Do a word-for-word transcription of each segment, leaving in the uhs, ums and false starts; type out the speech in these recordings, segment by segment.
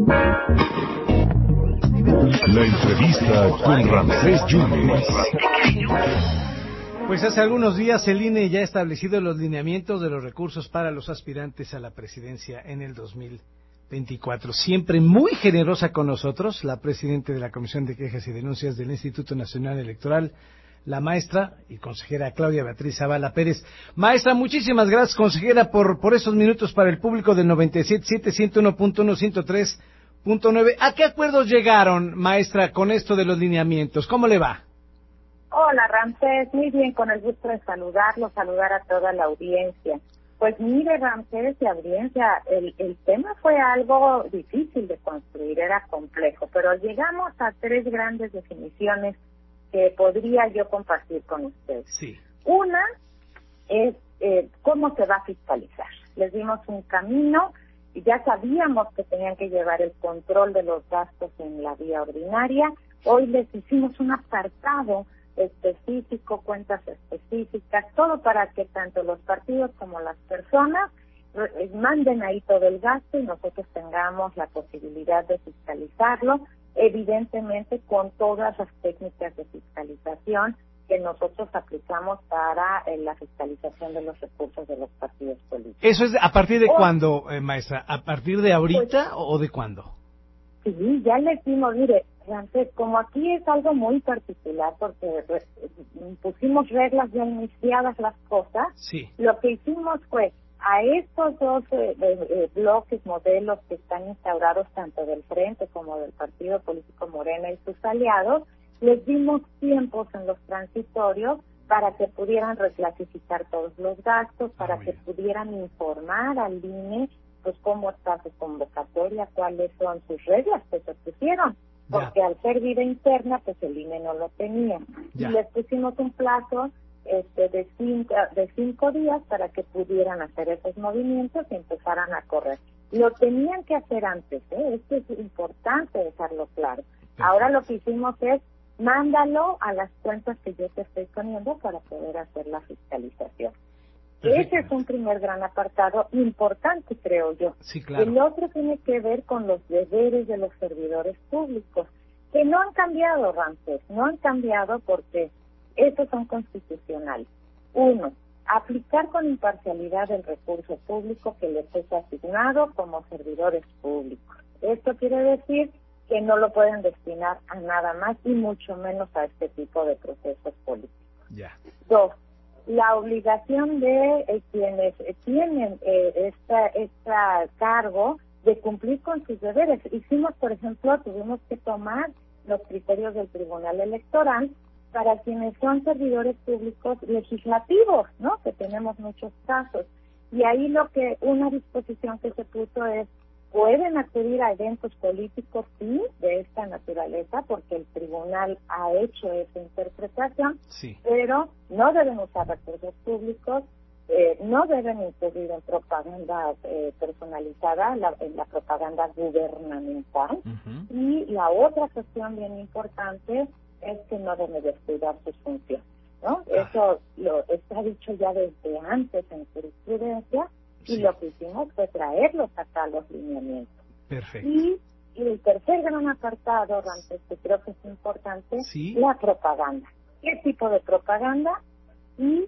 La entrevista con Ramsés Yunes. Pues hace algunos días el I N E ya ha establecido los lineamientos de los recursos para los aspirantes a la presidencia en el dos mil veinticuatro. Siempre muy generosa con nosotros, la presidenta de la Comisión de Quejas y Denuncias del Instituto Nacional Electoral, la maestra y consejera Claudia Beatriz Zavala Pérez. Maestra, muchísimas gracias, consejera, por, por esos minutos para el público del noventa y siete punto siete, ciento uno punto uno, ciento tres punto nueve. ¿A qué acuerdos llegaron, maestra, con esto de los lineamientos? ¿Cómo le va? Hola, Ramsés, muy bien, con el gusto de saludarlo, saludar a toda la audiencia. Pues mire, Ramsés y audiencia, el, el tema fue algo difícil de construir, era complejo, pero llegamos a tres grandes definiciones que podría yo compartir con ustedes. Sí. Una es eh, cómo se va a fiscalizar. Les dimos un camino y ya sabíamos que tenían que llevar el control de los gastos en la vía ordinaria. Hoy les hicimos un apartado específico, cuentas específicas, todo para que tanto los partidos como las personas manden ahí todo el gasto y nosotros tengamos la posibilidad de fiscalizarlo, evidentemente con todas las técnicas de fiscalización que nosotros aplicamos para eh, la fiscalización de los recursos de los partidos políticos. ¿Eso es a partir de o, cuándo, eh, maestra? ¿A partir de ahorita pues, o de cuándo? Sí, ya le dimos, mire, Ramsés, como aquí es algo muy particular porque pues, pusimos reglas ya iniciadas las cosas, sí. Lo que hicimos fue a estos dos eh, eh, bloques, modelos que están instaurados tanto del Frente como del Partido Político Morena y sus aliados, les dimos tiempos en los transitorios para que pudieran reclasificar todos los gastos, para que pudieran informar al I N E pues cómo está su convocatoria, cuáles son sus reglas que se pusieron, porque ya. Al ser vida interna, pues el I N E no lo tenía. Ya. Y les pusimos un plazo este, de, cinco, de cinco días para que pudieran hacer esos movimientos y empezaran a correr. Lo tenían que hacer antes, ¿eh? Esto es importante dejarlo claro. Perfecto. Ahora lo que hicimos es, mándalo a las cuentas que yo te estoy poniendo para poder hacer la fiscalización. Ese es un primer gran apartado importante, creo yo. Sí, claro. El otro tiene que ver con los deberes de los servidores públicos, que no han cambiado, Ramsés, no han cambiado porque estos son constitucionales. Uno, aplicar con imparcialidad el recurso público que les es asignado como servidores públicos. Esto quiere decir que no lo pueden destinar a nada más y mucho menos a este tipo de procesos políticos. Ya. Dos, la obligación de eh, quienes eh, tienen eh, esta, esta cargo de cumplir con sus deberes. Hicimos, por ejemplo, tuvimos que tomar los criterios del Tribunal Electoral para quienes son servidores públicos legislativos, ¿no? Que tenemos muchos casos. Y ahí lo que, una disposición que se puso es, pueden acudir a eventos políticos, sí, de esta naturaleza, porque el tribunal ha hecho esa interpretación, sí. Pero no deben usar recursos públicos, eh, no deben incurrir en propaganda eh, personalizada, la, en la propaganda gubernamental. Uh-huh. Y la otra cuestión bien importante es que no deben descuidar sus funciones, ¿no? Ah. Eso lo está dicho ya desde antes en jurisprudencia. Y sí. Lo que hicimos fue traerlos acá a los lineamientos. Perfecto. Y, y el tercer gran apartado, Ramsés, que creo que es importante, ¿Sí? La propaganda. ¿Qué tipo de propaganda? Y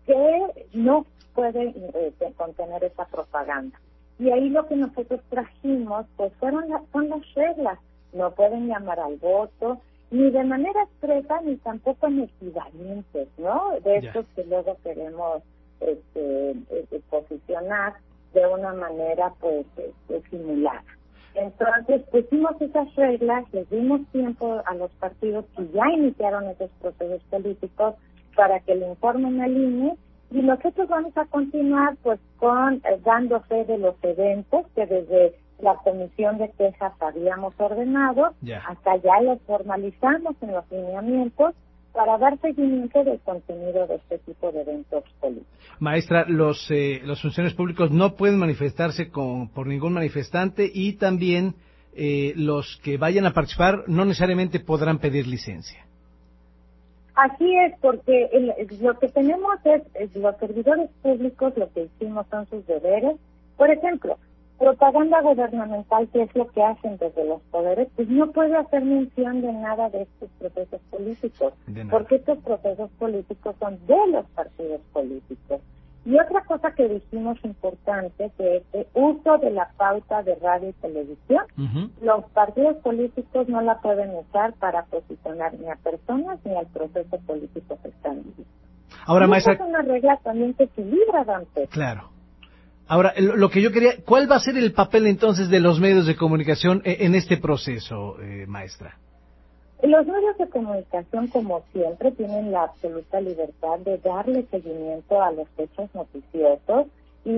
qué no puede eh, contener esa propaganda. Y ahí lo que nosotros trajimos, pues fueron las, son las reglas. No pueden llamar al voto, ni de manera expresa, ni tampoco en equivalentes, ¿no? De estos que luego queremos Este, eh, posicionar de una manera pues este, simulada. Entonces pusimos esas reglas, les dimos tiempo a los partidos que ya iniciaron esos procesos políticos para que le informen al I N E y nosotros vamos a continuar pues con eh, dando fe de los eventos que desde la comisión de quejas habíamos ordenado, yeah. Hasta ya los formalizamos en los lineamientos para dar seguimiento del contenido de este tipo de eventos políticos. Maestra, los eh, los funcionarios públicos no pueden manifestarse con, por ningún manifestante y también eh, los que vayan a participar no necesariamente podrán pedir licencia. Así es, porque el, lo que tenemos es, es los servidores públicos, lo que hicimos son sus deberes. Por ejemplo, propaganda gubernamental, que es lo que hacen desde los poderes, pues no puede hacer mención de nada de estos procesos políticos, porque estos procesos políticos son de los partidos políticos. Y otra cosa que dijimos importante, que es el uso de la pauta de radio y televisión. Uh-huh. Los partidos políticos no la pueden usar para posicionar ni a personas ni al proceso político que están viviendo. Ahora, y maestra... esa es una regla también que equilibra, Dante. Claro. Ahora, lo que yo quería, ¿cuál va a ser el papel entonces de los medios de comunicación en este proceso, eh, maestra? Los medios de comunicación, como siempre, tienen la absoluta libertad de darle seguimiento a los hechos noticiosos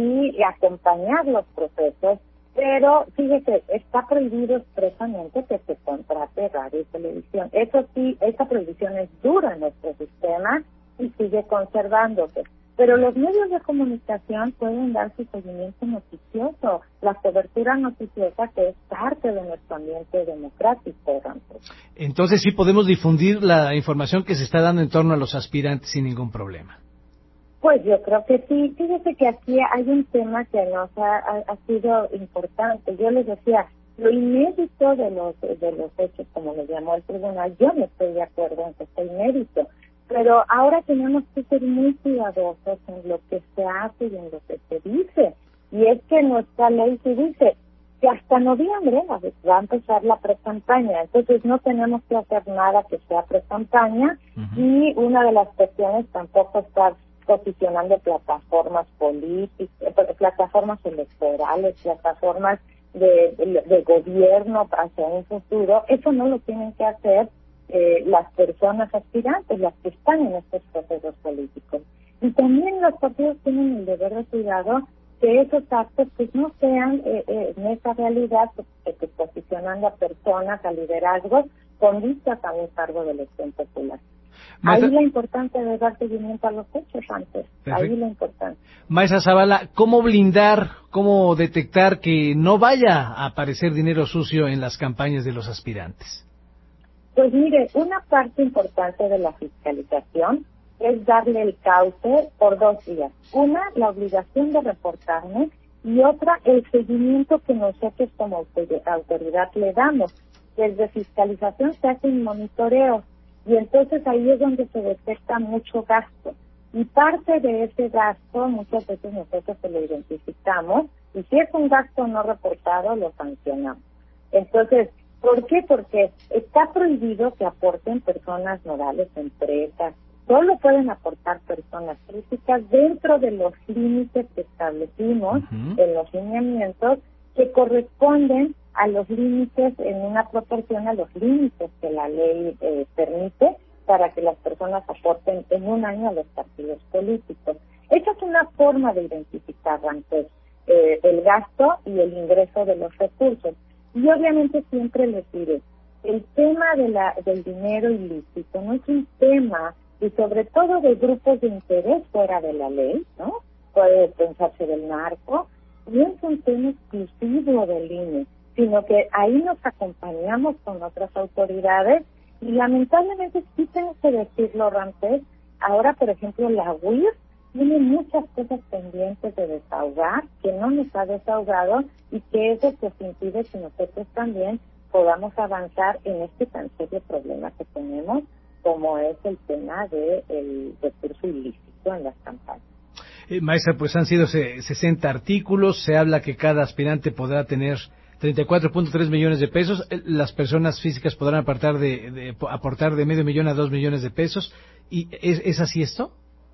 y acompañar los procesos, pero fíjese, está prohibido expresamente que se contrate radio y televisión. Eso sí, esa prohibición es dura en nuestro sistema y sigue conservándose. Pero los medios de comunicación pueden dar su seguimiento noticioso, la cobertura noticiosa que es parte de nuestro ambiente democrático, Ramón. Entonces sí podemos difundir la información que se está dando en torno a los aspirantes sin ningún problema. Pues yo creo que sí. Fíjese que aquí hay un tema que nos ha, ha, ha sido importante. Yo les decía, lo inédito de los de los hechos, como le llamó el tribunal, yo no estoy de acuerdo en que sea inédito. Pero ahora tenemos que ser muy cuidadosos en lo que se hace y en lo que se dice. Y es que nuestra ley sí dice que hasta noviembre va a empezar la pre-campaña. Entonces no tenemos que hacer nada que sea pre-campaña. Uh-huh. Y una de las cuestiones tampoco estar posicionando plataformas políticas, plataformas electorales, plataformas de, de, de gobierno hacia un futuro. Eso no lo tienen que hacer Eh, las personas aspirantes, las que están en estos procesos políticos. Y también los partidos tienen el deber de cuidado que esos actos pues no sean eh, eh, en esa realidad que, que posicionando a personas, a liderazgos, con vistas a un cargo de elección popular. Maestra... Ahí la importancia de dar seguimiento a los hechos antes. Perfecto. Ahí la importancia. Maestra Zavala, ¿cómo blindar, cómo detectar que no vaya a aparecer dinero sucio en las campañas de los aspirantes? Pues mire, una parte importante de la fiscalización es darle el cauce por dos vías. Una, la obligación de reportarme, y otra, el seguimiento que nosotros como autoridad le damos. Desde fiscalización se hace un monitoreo, y entonces ahí es donde se detecta mucho gasto. Y parte de ese gasto, muchas veces nosotros se lo identificamos, y si es un gasto no reportado, lo sancionamos. Entonces, ¿por qué? Porque está prohibido que aporten personas morales, empresas. Solo pueden aportar personas físicas dentro de los límites que establecimos uh-huh. en los lineamientos, que corresponden a los límites en una proporción a los límites que la ley eh, permite para que las personas aporten en un año a los partidos políticos. Esa es una forma de identificar antes eh, el gasto y el ingreso de los recursos. Y obviamente siempre les diré, el tema de la, del dinero ilícito no es un tema, y sobre todo de grupos de interés fuera de la ley, ¿no? Puede pensarse del narco, no es un tema exclusivo del I N E, sino que ahí nos acompañamos con otras autoridades, y lamentablemente sí tengo que decirlo, Ramsés, ahora por ejemplo la U I R tiene muchas cosas pendientes de desahogar, que no nos ha desahogado, y que eso pues impide que nosotros también podamos avanzar en este tan serio problema que tenemos, como es el tema del recurso ilícito en las campañas. Eh, maestra, pues han sido sesenta artículos, se habla que cada aspirante podrá tener treinta y cuatro punto tres millones de pesos, las personas físicas podrán aportar de, de, aportar de medio millón a dos millones de pesos, ¿y es, es así esto?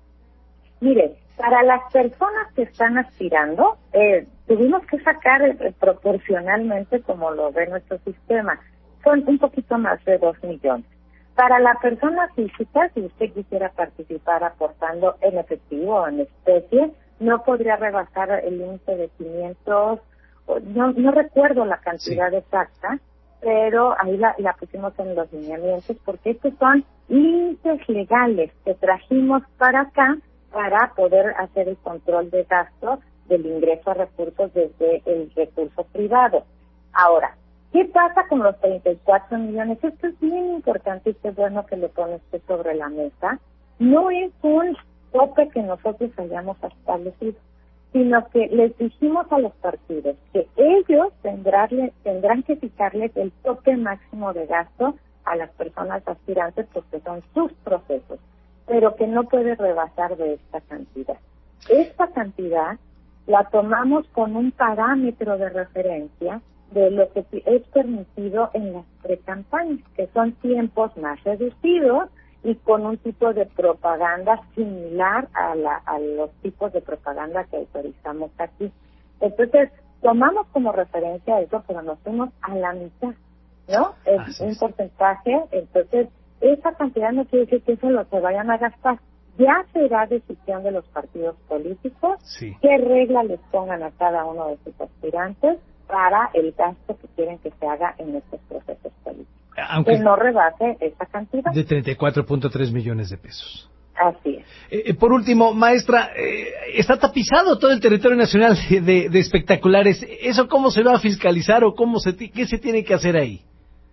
Mire, para las personas que están aspirando, eh, tuvimos que sacar eh, proporcionalmente, como lo ve nuestro sistema, son un poquito más de dos millones. Para la persona física, si usted quisiera participar aportando en efectivo o en especie, no podría rebasar el límite de quinientos, no, no recuerdo la cantidad sí. exacta, pero ahí la, la pusimos en los lineamientos, porque estos son límites legales que trajimos para acá, para poder hacer el control de gasto del ingreso a recursos desde el recurso privado. Ahora, ¿qué pasa con los treinta y cuatro millones? Esto es bien importante y es bueno que lo pone usted sobre la mesa. No es un tope que nosotros hayamos establecido. sino que les dijimos a los partidos que ellos tendrán, tendrán que fijarles el tope máximo de gasto a las personas aspirantes porque son sus procesos, pero que no puede rebasar de esta cantidad. Esta cantidad la tomamos con un parámetro de referencia de lo que es permitido en las precampañas, que son tiempos más reducidos y con un tipo de propaganda similar a, la, a los tipos de propaganda que autorizamos aquí. Entonces, tomamos como referencia eso, pero nos fuimos a la mitad, ¿no? Es un porcentaje, entonces, esa cantidad no quiere decir que eso lo se vayan a gastar. Ya será decisión de los partidos políticos sí. qué reglas les pongan a cada uno de sus aspirantes para el gasto que quieren que se haga en estos procesos políticos. Aunque que no rebase esa cantidad. De treinta y cuatro punto tres millones de pesos. Así es. Eh, por último, maestra, eh, está tapizado todo el territorio nacional de, de, de espectaculares. ¿Eso cómo se va a fiscalizar o cómo se qué se tiene que hacer ahí?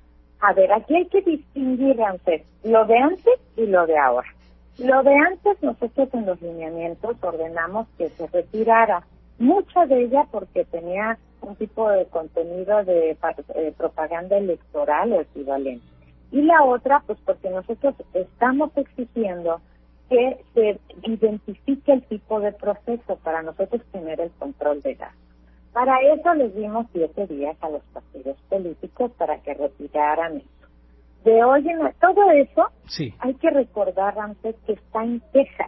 A ver, aquí hay que distinguir antes lo de antes y lo de ahora. Lo de antes, nosotros en los lineamientos ordenamos que se retirara mucha de ella porque tenía un tipo de contenido de eh, propaganda electoral o equivalente. Y la otra, pues porque nosotros estamos exigiendo que se identifique el tipo de proceso para nosotros tener el control de gasto. Para eso les dimos siete días a los partidos políticos para que retiraran esto. De hoy en a, todo eso, sí. hay que recordar antes que está en queja.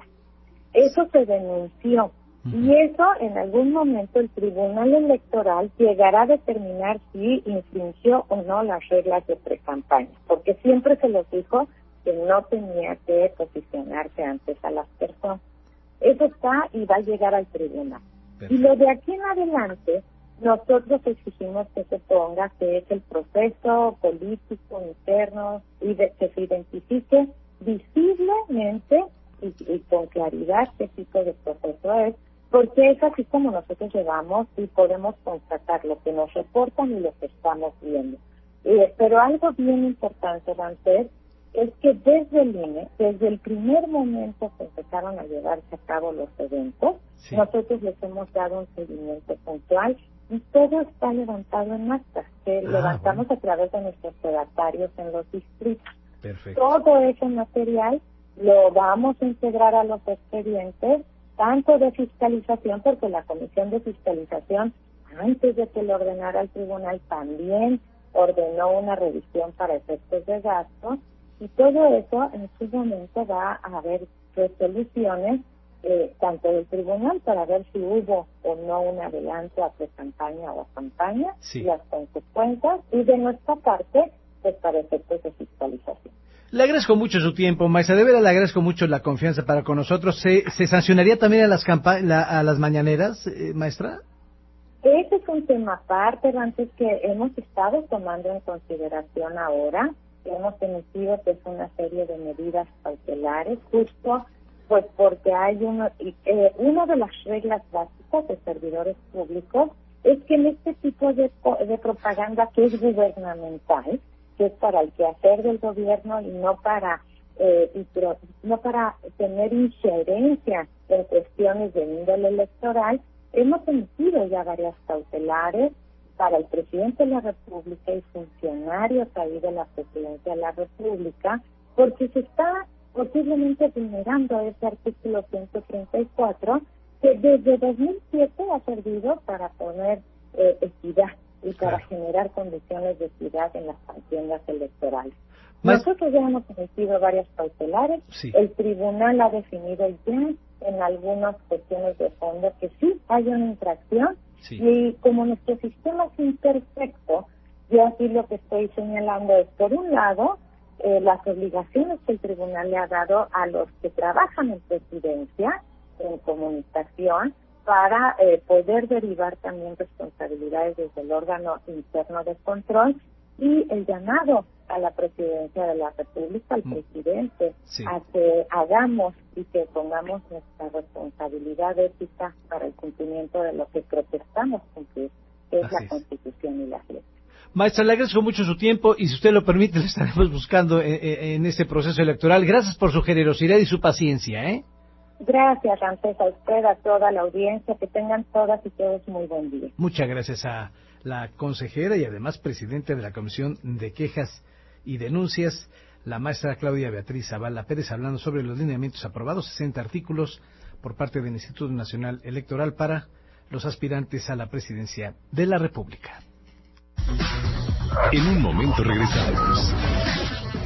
Eso se denunció. Uh-huh. Y eso, en algún momento, el Tribunal Electoral llegará a determinar si infringió o no las reglas de precampaña, porque siempre se les dijo que no tenía que posicionarse antes a las personas. Eso está y va a llegar al tribunal. Perfecto. Y lo de aquí en adelante, nosotros exigimos que se ponga que es el proceso político interno y de, que se identifique visiblemente y, y con claridad qué tipo de proceso es, porque es así como nosotros llevamos y podemos constatar lo que nos reportan y lo que estamos viendo. Eh, pero algo bien importante, Ramsés, es que desde el I N E, desde el primer momento que empezaron a llevarse a cabo los eventos, sí. nosotros les hemos dado un seguimiento puntual y todo está levantado en actas que ah, levantamos bueno. a través de nuestros sedatarios en los distritos. Perfecto. Todo ese material lo vamos a integrar a los expedientes, tanto de fiscalización, porque la Comisión de Fiscalización, antes de que lo ordenara el tribunal, también ordenó una revisión para efectos de gasto, y todo eso en su momento va a haber resoluciones eh, tanto del tribunal para ver si hubo o no un adelanto a pre-campaña o a campaña, sí. las consecuencias, y de nuestra parte, pues para efectos de fiscalización. Le agradezco mucho su tiempo, maestra. De verdad le agradezco mucho la confianza para con nosotros. ¿Se, se sancionaría también a las campa la, a las mañaneras, eh, maestra? Ese es un tema aparte, antes que hemos estado tomando en consideración ahora. Hemos emitido pues una serie de medidas cautelares, justo pues porque hay uno, eh, una de las reglas básicas de servidores públicos es que en este tipo de, de propaganda que es gubernamental, que es para el quehacer del gobierno y no para eh, y, pero, no para tener injerencia en cuestiones de índole electoral, hemos emitido ya varias cautelares para el presidente de la República y funcionarios ahí de la presidencia de la República, porque se está posiblemente vulnerando ese artículo ciento treinta y cuatro, que desde dos mil siete ha servido para poner eh, equidad y para claro. generar condiciones de equidad en las contiendas electorales. Más... Nosotros ya hemos emitido varias cautelares, sí. el tribunal ha definido ya en algunas cuestiones de fondo que sí hay una infracción, sí. y como nuestro sistema es imperfecto, yo aquí lo que estoy señalando es, por un lado, eh, las obligaciones que el tribunal le ha dado a los que trabajan en presidencia, en comunicación, para eh, poder derivar también responsabilidades desde el órgano interno de control, y el llamado a la presidencia de la República, al presidente, sí. a que hagamos y que pongamos nuestra responsabilidad ética para el cumplimiento de lo que protestamos cumplir, que es Así la es. Constitución y las leyes. Maestra, le agradezco mucho su tiempo y si usted lo permite, le estaremos buscando en, en este proceso electoral. Gracias por su generosidad y su paciencia, ¿eh? Gracias, Ramsés, a usted, a toda la audiencia, que tengan todas y todos muy buen día. Muchas gracias a la consejera y además presidenta de la Comisión de Quejas y Denuncias, la maestra Claudia Beatriz Zavala Pérez, hablando sobre los lineamientos aprobados, sesenta artículos por parte del Instituto Nacional Electoral para los aspirantes a la presidencia de la República. En un momento regresamos.